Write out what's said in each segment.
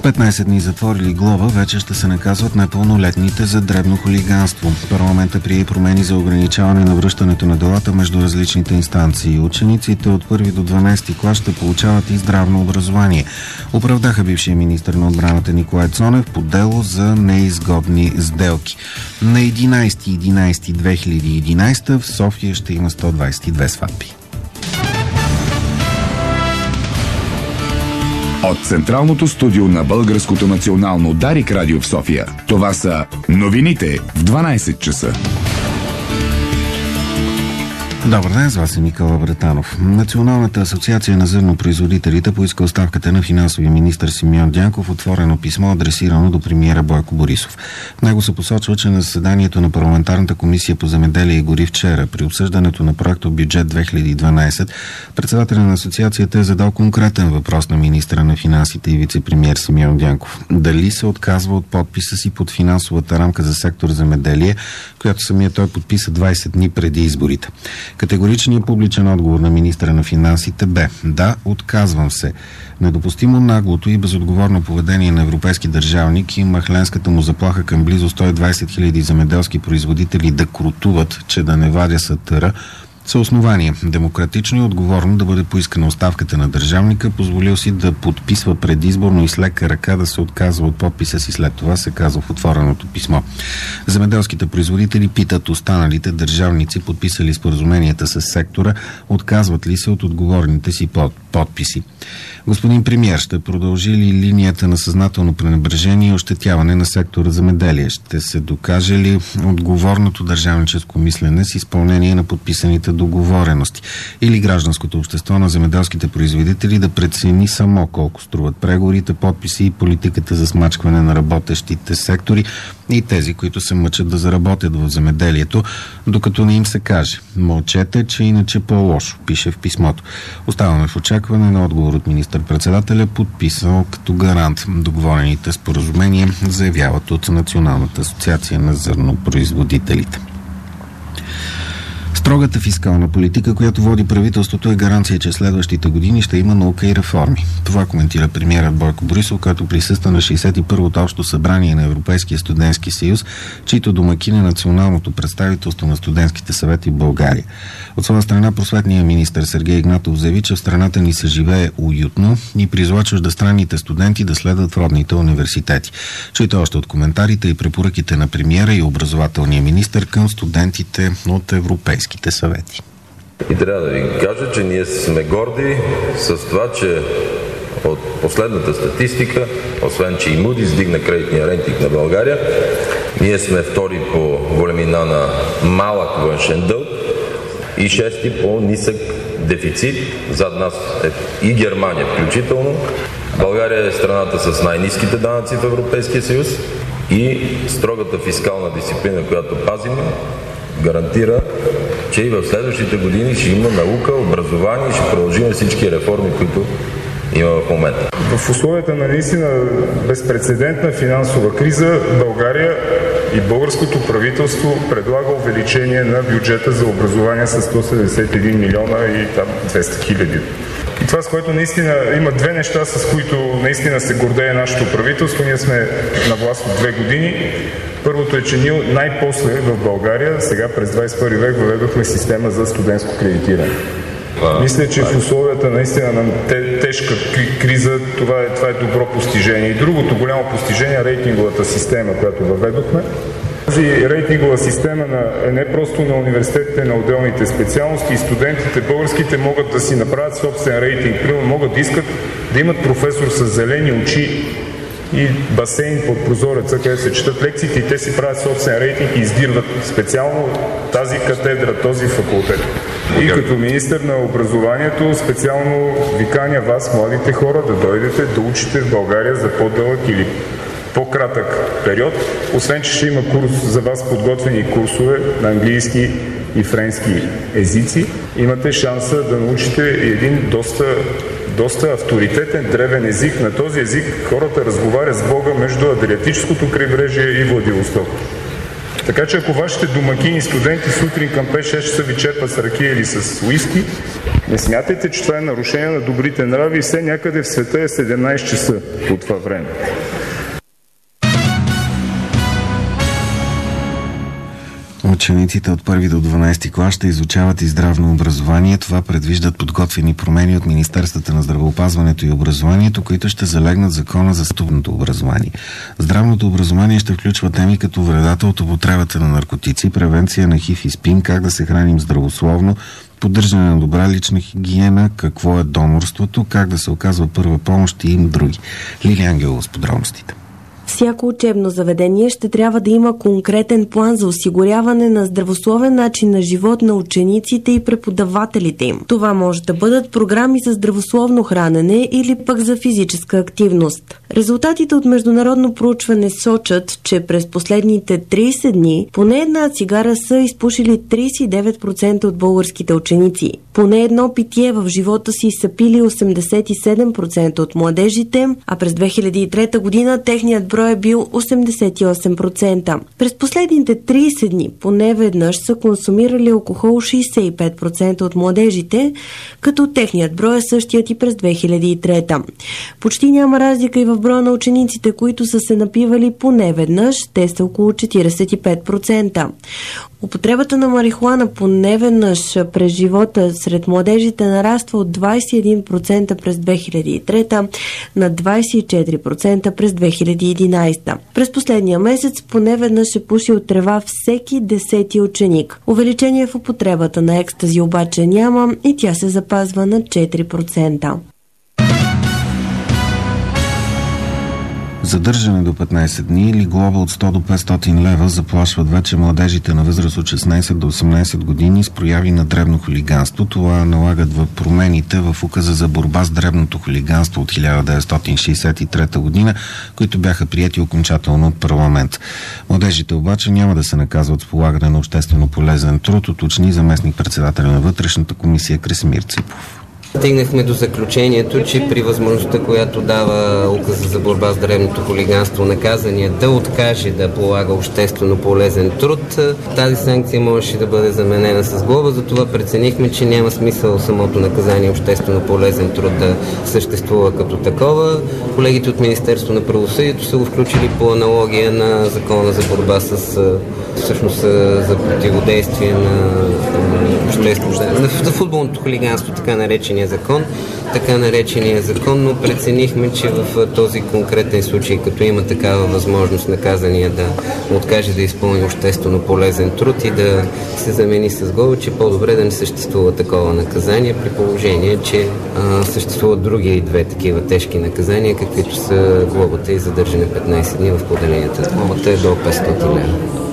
15 дни затвор или глоба вече ще се наказват непълнолетните за дребно хулиганство. Парламентът прие промени за ограничаване на връщането на делата между различните инстанции. Учениците от 1 до 12 клас ще получават и здравно образование. Оправдаха бившия министър на отбраната Николай Цонев по дело за неизгодни сделки. На 11.11.2011 в София ще има 122 сватби. От Централното студио на Българското национално Дарик радио в София. Това са новините в 12 часа. Добър ден, с вас е Никола Бретанов. Националната асоциация на зърнопроизводителите поиска оставката на финансовия министър Симеон Дянков, отворено писмо, адресирано до премиера Бойко Борисов. В него се посочва, че на заседанието на парламентарната комисия по земеделие и гори вчера, при обсъждането на проекта бюджет 2012, председателя на асоциацията е задал конкретен въпрос на министъра на финансите и вице-премиер Симеон Дянков. Дали се отказва от подписа си под финансовата рамка за сектор земеделие, която самия той подписа 20 дни преди изборите. Категоричният публичен отговор на министъра на финансите бе: да, отказвам се. Недопустимо наглото и безотговорно поведение на европейски държавник и махленската му заплаха към близо 120 000 земеделски производители да крутуват, че да не вадя сатъра, са основания демократично и отговорно да бъде поискана оставката на държавника, позволил си да подписва предизборно и с лека ръка да се отказва от подписа си след това, се казва в отвореното писмо. Земеделските производители питат останалите държавници, подписали споразуменията с сектора, отказват ли се от отговорните си подписи. Господин премиер, ще продължи ли линията на съзнателно пренебрежение и ощетяване на сектора земеделие? Ще се докаже ли отговорното държавническо мислене с изпълнение на подписаните договорености? Или гражданското общество на земеделските производители да прецени само колко струват преговорите, подписи и политиката за смачкване на работещите сектори и тези, които се мъчат да заработят в земеделието, докато не им се каже: мълчете, че иначе по-лошо, пише в писмото. Оставаме в очакване на отговор от министър-председателя, подписал като гарант договорените споразумения, заявяват от Националната асоциация на зърнопроизводителите. Строгата фискална политика, която води правителството, е гаранция, че следващите години ще има наука и реформи. Това коментира премиерът Бойко Борисов, който присъства на 61-то общо събрание на Европейския студентски съюз, чийто домакин е националното представителство на студентските съвети в България. От своя страна просветният министър Сергей Игнатов заяви, че в страната ни се живее уютно и призова чуждестранните студенти да следват в родните университети. Чуйте още от коментарите и препоръките на премиера и образователния министър към студентите от европейските съвети. И трябва да ви кажа, че ние сме горди с това, че от последната статистика, освен че и Moody's издигна кредитния рейтинг на България, ние сме втори по големина на малък външен дълг и шести по нисък дефицит. Зад нас е и Германия включително. България е страната с най-ниските данъци в Европейския съюз и строгата фискална дисциплина, която пазим, гарантира, че и в следващите години ще има наука, образование и ще продължим всички реформи, които има в момента. В условията на наистина безпрецедентна финансова криза България и българското правителство предлага увеличение на бюджета за образование с 171 милиона и 200 хиляди. И това, с което наистина има две неща, с които наистина се гордее нашето правителство. Ние сме на власт от 2 години. Първото е, че ние най-после в България, сега през 21 век, въведохме система за студентско кредитиране. Мисля, че в условията наистина на тежка криза това е добро постижение. И другото голямо постижение е рейтинговата система, която въведохме. Тази рейтингова система е не просто на университетите, на отделните специалности и студентите, българските могат да си направят собствен рейтинг. Примерно могат да искат да имат професор с зелени очи и басейн под прозореца, където се четат лекциите и те си правят собствен рейтинг и издирват специално тази катедра, този факултет. И като министър на образованието специално ви каня вас, младите хора, да дойдете да учите в България за по-дълъг или по-кратък период, освен че ще има курс за вас, подготвени курсове на английски и френски езици, имате шанса да научите един доста авторитетен древен език. На този език хората разговарят с Бога между Адриатическото крайбрежие и Владивосток. Така че ако вашите домакини студенти сутрин към 5-6 часа ви черпат с ракия или с уиски, не смятайте, че това е нарушение на добрите нрави и все някъде в света е 17 часа по това време. Учениците от 1 до 12 клас ще изучават и здравно образование. Това предвиждат подготвени промени от Министерствата на здравеопазването и образованието, които ще залегнат в Закона за студентното образование. Здравното образование ще включва теми като вредата от употребата на наркотици, превенция на ХИВ и СПИН, как да се храним здравословно, поддържане на добра лична хигиена, какво е донорството, как да се оказва първа помощ и други. Лили Ангелова с подробностите. Всяко учебно заведение ще трябва да има конкретен план за осигуряване на здравословен начин на живот на учениците и преподавателите им. Това може да бъдат програми за здравословно хранене или пък за физическа активност. Резултатите от международно проучване сочат, че през последните 30 дни поне една цигара са изпушили 39% от българските ученици. Поне едно питие в живота си са пили 87% от младежите, а през 2003 година техният брой е бил 88%. През последните 30 дни поне веднъж са консумирали алкохол 65% от младежите, като техният брой е същият и през 2003. Почти няма разлика и в броя на учениците, които са се напивали поне веднъж, те са около 45%. Употребата на марихуана поне веднъж през живота сред младежите нараства от 21% през 2003 на 24% през 2011. През последния месец поне веднъж е пушил трева всеки 10-ти ученик. Увеличение в употребата на екстази обаче няма и тя се запазва на 4%. Задържане до 15 дни или глоба от 100 до 500 лева заплашват вече младежите на възраст от 16 до 18 години с прояви на дребно хулиганство. Това налагат в промените в указа за борба с дребното хулиганство от 1963 година, които бяха приети окончателно от парламент. Младежите обаче няма да се наказват с полагане на обществено полезен труд, уточни заместник-председателя на вътрешната комисия Красимир Ципов. Стигнахме до заключението, че при възможността, която дава указа за борба с дребното хулиганство, наказания да откаже да полага обществено полезен труд, тази санкция можеше да бъде заменена с глоба, затова преценихме, че няма смисъл самото наказание обществено полезен труд да съществува като такова. Колегите от Министерство на правосъдието са го включили по аналогия на Закона за борба с всъщност за противодействие на футболното хулиганство, така наречения закон, но преценихме, че в този конкретен случай, като има такава възможност наказания да откаже да изпълни обществено полезен труд и да се замени с глоба, че по-добре да не съществува такова наказание, при положение, че съществуват други и две такива тежки наказания, каквито са глобата и задържане 15 дни в поделенията. Глобата е до 500 лева.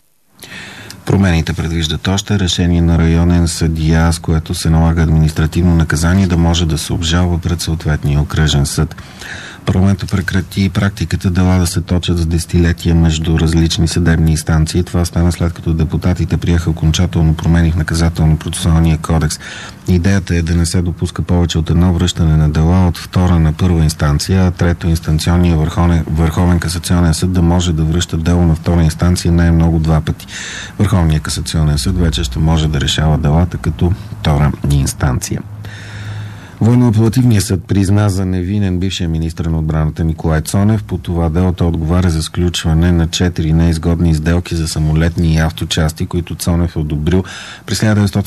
Промените предвиждат още решение на районен съдия, с което се налага административно наказание да може да се обжалва пред съответния окръжен съд. Парламентът прекрати практиката дела да се точат с десетилетия между различни съдебни инстанции. Това стана след като депутатите приеха окончателно промени в наказателно-процесуалния кодекс. Идеята е да не се допуска повече от едно връщане на дела от втора на първа инстанция, а трето инстанционния Върховен касационен съд да може да връща дело на втора инстанция най-много 2 пъти. Върховният касационен съд вече ще може да решава делата като втора инстанция. Военно-апелативният съд призна за невинен бившия министър на отбраната Николай Цонев. По това дело той отговаря за сключване на 4 неизгодни сделки за самолетни и авточасти, които Цонев е одобрил през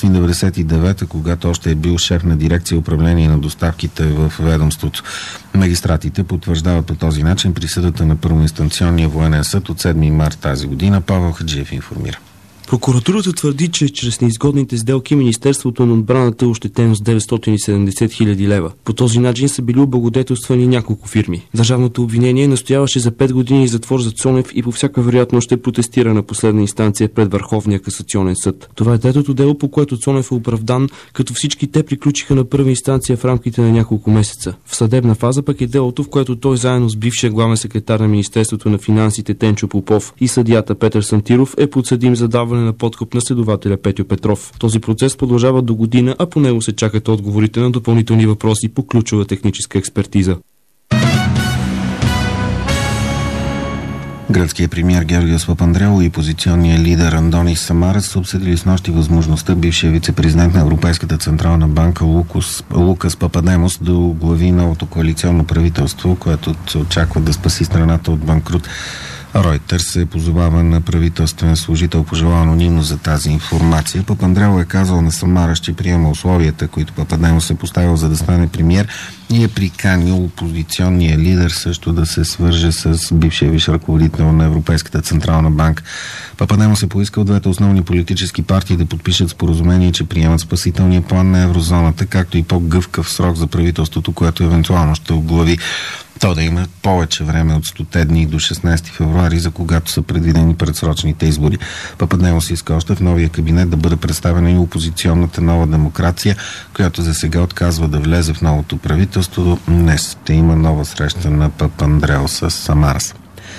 1999, когато още е бил шеф на дирекция управление на доставките в ведомството. Магистратите потвърждават по този начин присъдата на първоинстанционния военен съд от 7 март тази година. Павел Хаджиев информира. Прокуратурата твърди, че чрез неизгодните сделки Министерството на отбраната е ощетено с 970 хиляди лева. По този начин са били облагодетелствани няколко фирми. Държавното обвинение настояваше за 5 години затвор за Цонев и по всяка вероятност ще протестира на последна инстанция пред Върховния касационен съд. Това е третото дело, по което Цонев е оправдан, като всички те приключиха на първа инстанция в рамките на няколко месеца. В съдебна фаза пък е делото, в което той заедно с бившия главен секретар на Министерството на финансите Тенчо Попов и съдията Петър Сантиров е подсъдим за даване на подкуп на следователя Петьо Петров. Този процес продължава до година, а по него се чакат отговорите на допълнителни въпроси по ключова техническа експертиза. Гръцкият премиер Георгиос Папандреou и позиционният лидер Андонис Самарас са обсъдили снощи възможността бившия вице-президент на Европейската централна банка Лукас Пападемос да оглави новото коалиционно правителство, което се очаква да спаси страната от банкрут. Ройтърс се позовава на правителствен служител, пожелал анонимно за тази информация. Папандреou е казал на Самарас, че приема условията, които Пападемос се поставил за да стане премиер, и е приканил опозиционния лидер също да се свърже с бившия висш ръководител на Европейската централна банка. Пападемос е поискал двете основни политически партии да подпишат споразумение, че приемат спасителния план на еврозоната, както и по-гъвкав срок за правителството, което евентуално ще оглави. То да има повече време от 100 дни до 16 февруари, за когато са предвидени предсрочните избори. Пападемос иска още в новия кабинет да бъде представена и опозиционната Нова демокрация, която за сега отказва да влезе в новото правителство. Днес ще има нова среща на Папандреou с Самарас.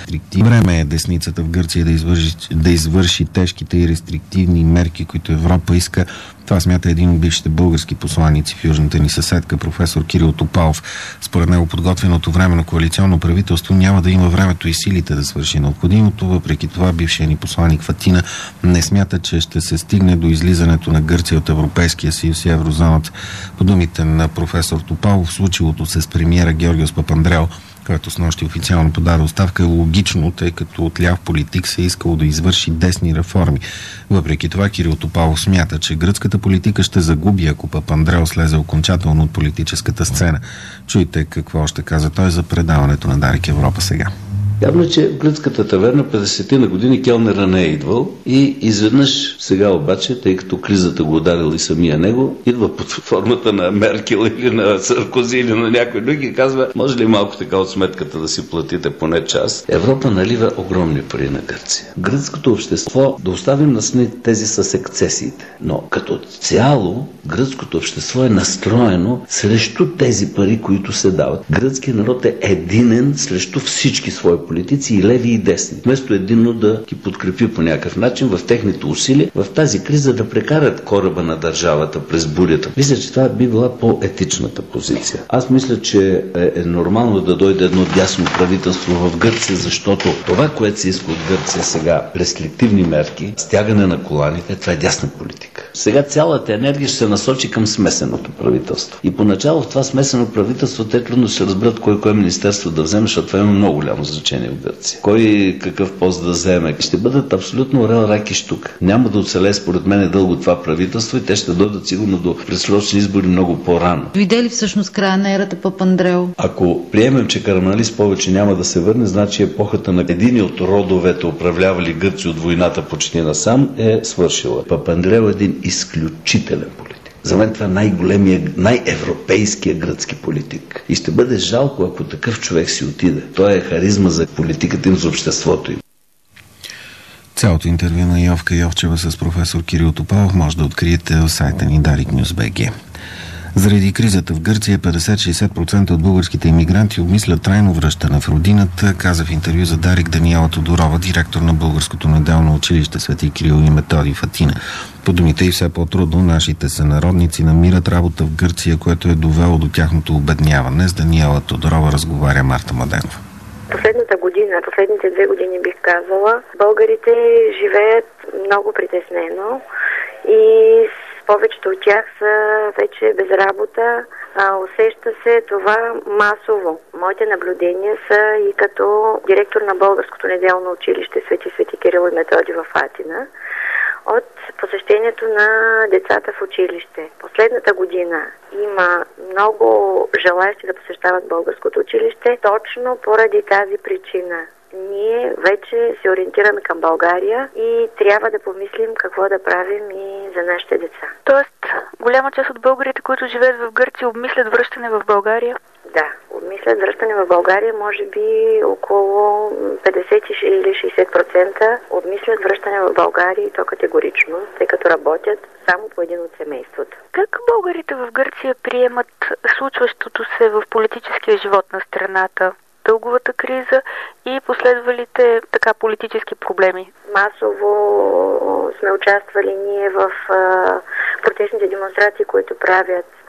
Време е десницата в Гърция да извърши тежките и рестриктивни мерки, които Европа иска. Това смята един от бившите български посланици в южната ни съседка, професор Кирил Топалов. Според него подготвеното временно коалиционно правителство няма да има времето и силите да свърши необходимото. Въпреки това, бившият ни посланик в Атина не смята, че ще се стигне до излизането на Гърция от Европейския съюз и еврозоната. По думите на професор Топалов, случилото се с премиера Георгиос Папандреou, който снощи официално подаде оставка, е логично, тъй като от ляв политик се е искало да извърши десни реформи. Въпреки това, Кирил Топалов смята, че гръцката политика ще загуби, ако Папандреou слезе окончателно от политическата сцена. Чуйте какво ще каза той за предаването на Дарик Европа сега. Явно, че в гръцката таверна 50-ти на години келнера не е идвал и изведнъж сега обаче, тъй като кризата го ударила и самия него, идва под формата на Меркел или на Саркози или на някой друг и казва, може ли малко така от сметката да си платите поне час? Европа налива огромни пари на Гърция. Гръцкото общество, да оставим на сни тези с ексцесиите, но като цяло гръцкото общество е настроено срещу тези пари, които се дават. Гръцкият народ е единен срещу всички свои политици, и леви, и десни. Вместо единно да ги подкрепи по някакъв начин в техните усилия в тази криза да прекарат кораба на държавата през бурята. Мисля, че това би била по-етичната позиция. Аз мисля, че е нормално да дойде едно дясно правителство в Гърция, защото това, което се иска от Гърция сега, рестриктивни мерки, стягане на коланите, това е дясна политика. Сега цялата енергия ще се насочи към смесеното правителство. И поначало в това смесено правителство те трудно ще разберат кое министерство да вземе, защото това има много голямо значение в Гърция. Кой какъв пост да вземе. Ще бъдат абсолютно орел, рак и щук. Няма да оцелее според мен дълго това правителство и те ще дойдат сигурно до предсрочни избори много по-рано. Дойде ли всъщност края на ерата Папандреou? Ако приемем, че Караманлис повече няма да се върне, значи епохата на един от родовете, управлявали Гърция от войната почти насам, е свършила. Папандреou е един изключителен политик. За мен това най-големия, най-европейския гръцки политик. И ще бъде жалко, ако такъв човек си отиде. Той е харизма за политиката им, за обществото им. Цялото интервю на Йовка Йовчева с професор Кирил Топалов може да откриете в сайта ни DarikNews.bg. Заради кризата в Гърция 50-60% от българските имигранти обмислят трайно връщане в родината, каза в интервю за Дарик Даниела Тодорова, директор на Българското неделно училище Свети Кирил и Методий в Атина. По думите и все по-трудно нашите сънародници намират работа в Гърция, което е довело до тяхното обедняване. С Даниела Тодорова разговаря Марта Младенова. Последните 2 години бих казала, българите живеят много притеснено и повечето от тях са вече без работа. Усеща се това масово. Моите наблюдения са и като директор на Българското неделно училище Свети Кирил и Методий в Атина от посещението на децата в училище. Последната година има много желаещи да посещават българското училище точно поради тази причина. Ние вече се ориентираме към България и трябва да помислим какво да правим и за нашите деца. Тоест, голяма част от българите, които живеят в Гърция, обмислят връщане в България? Да, обмислят връщане в България, може би около 50 или 60% обмислят връщане в България и то категорично, тъй като работят само по един от семейството. Как българите в Гърция приемат случващото се в политическия живот на страната? Дълговата криза и последвалите политически проблеми. Масово сме участвали ние в протестните демонстрации, които правят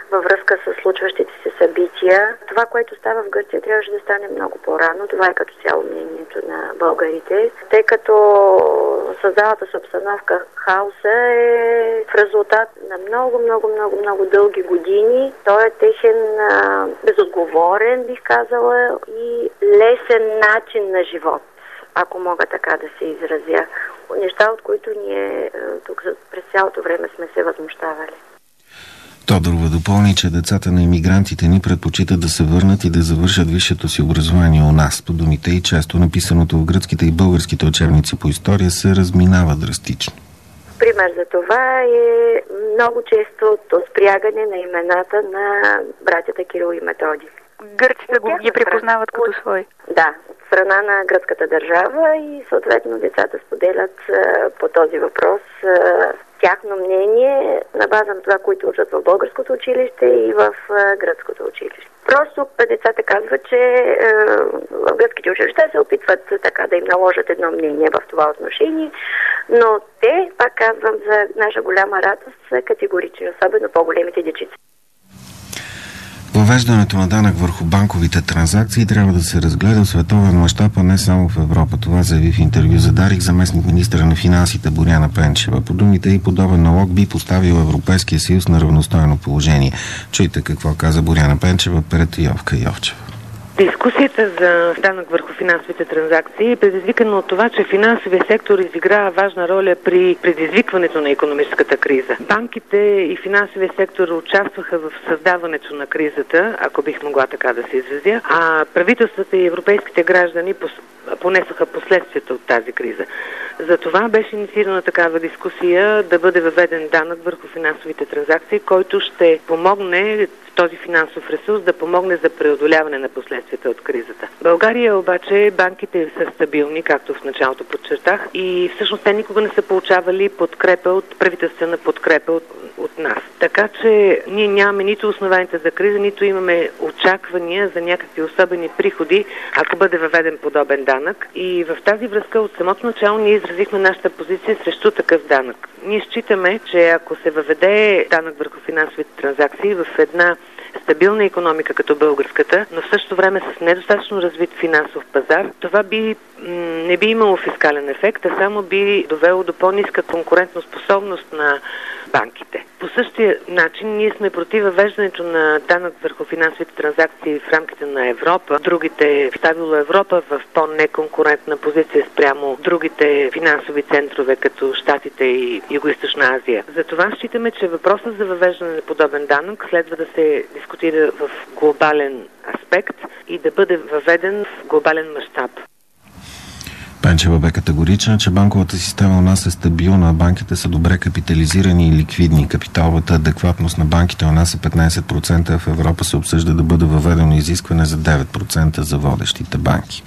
във връзка с случващите се събития. Това, което става в Гърция, трябваше да стане много по-рано. Това е като цяло мнението на българите, тъй като създалата се обстановка, хаоса е в резултат на много дълги години. Той е техен безотговорен, бих казала, и лесен начин на живот, ако мога така да се изразя. Неща, от които ние тук през цялото време сме се възмущавали. Тодорова допълни, че децата на имигрантите ни предпочитат да се върнат и да завършат висшето си образование у нас. По думите и често написаното в гръцките и българските учебници по история се разминава драстично. Пример за това е много често спрягане на имената на братята Кирил и Методий. Гърците ги припознават като свои. Да, от страна на гръцката държава и съответно децата споделят по този въпрос тяхно мнение на база на това, които учат в българското училище и в гръцкото училище. Просто децата казват, че в гръцките училища се опитват така да им наложат едно мнение в това отношение, но те, пак казвам, за наша голяма радост са категорични, особено по-големите дечица. Въвеждането на данък върху банковите транзакции трябва да се разгледа в световен мащаб, а не само в Европа. Това заяви в интервю за Дарик заместник министъра на финансите Боряна Пенчева. По думите и подобен налог би поставил Европейския съюз на равностойно положение. Чуйте какво каза Боряна Пенчева пред Йовка Йовчева. Дискусията за данък върху финансовите транзакции е предизвикана от това, че финансовия сектор изигра важна роля при предизвикването на икономическата криза. Банките и финансовия сектор участваха в създаването на кризата, ако бих могла така да се изразя, а правителствата и европейските граждани понесоха последствията от тази криза. За това беше инициирана такава дискусия да бъде въведен данък върху финансовите транзакции, който ще помогне този финансов ресурс да помогне за преодоляване на последствията от кризата. В България обаче банките са стабилни, както в началото подчертах, и всъщност те никога не са получавали подкрепа от правителствена подкрепа от нас. Така че ние нямаме нито основаните за криза, нито имаме очаквания за някакви особени приходи, ако бъде въведен подобен данък. И в тази връзка от самото начало ние изразихме нашата позиция срещу такъв данък. Ние считаме, че ако се въведе данък върху финансовите транзакции в една стабилна икономика като българската, но в същото време с недостатъчно развит финансов пазар, това не би имало фискален ефект, а само би довело до по-ниска конкурентоспособност на банките. По същия начин ние сме против въвеждането на данък върху финансовите транзакции в рамките на Европа. Другите ставило Европа в по-неконкурентна позиция спрямо другите финансови центрове, като Щатите и Югоизточна Азия. Затова считаме, че въпросът за въвеждане на подобен данък следва да се дискутира в глобален аспект и да бъде въведен в глобален мащаб. Пенчева бе категорична, че банковата система у нас е стабилна, банките са добре капитализирани и ликвидни. Капиталовата адекватност на банките у нас е 15%, а в Европа се обсъжда да бъде въведено изискване за 9% за водещите банки.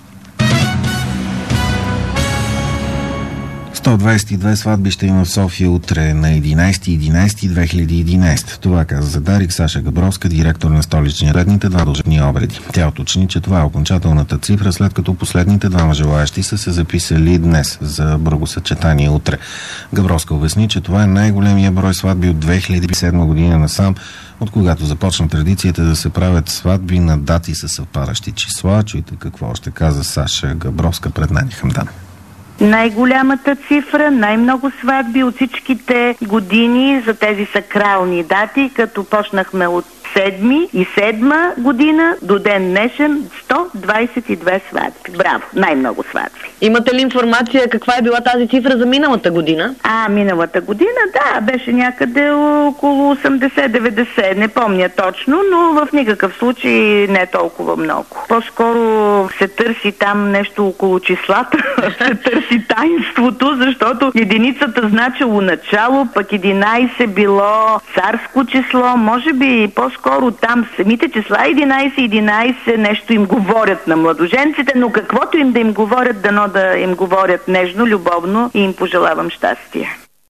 122 сватби ще има в София утре на 11.11.2011. Това каза за Дарик Саша Габровска, директор на столични редните, 2 дължебни обреди. Тя уточни, че това е окончателната цифра, след като последните 2 желаящи са се записали днес за бракосъчетание утре. Габровска обясни, че това е най-големия брой сватби от 2007 година насам, от когато започна традицията да се правят сватби на дати с съвпадащи числа. Чуйте какво още каза Саша Габровска пред Нани Хамдан. Най-голямата цифра, най-много сватби от всичките години за тези сакрални дати, като почнахме от 2007 година до ден днешен 122 сватби. Браво, най-много сватби. Имате ли информация каква е била тази цифра за миналата година? Миналата година, да, беше някъде около 80-90, не помня точно, но в никакъв случай не толкова много. По-скоро се търси там нещо около числата, се търси таинството, защото единицата значило начало, пък 11 било царско число, може би по-скоро там самите числа 11 нещо им говорят на младоженците, но каквото им да им говорят, дано да им говорят нежно, любовно и им пожелавам щастие.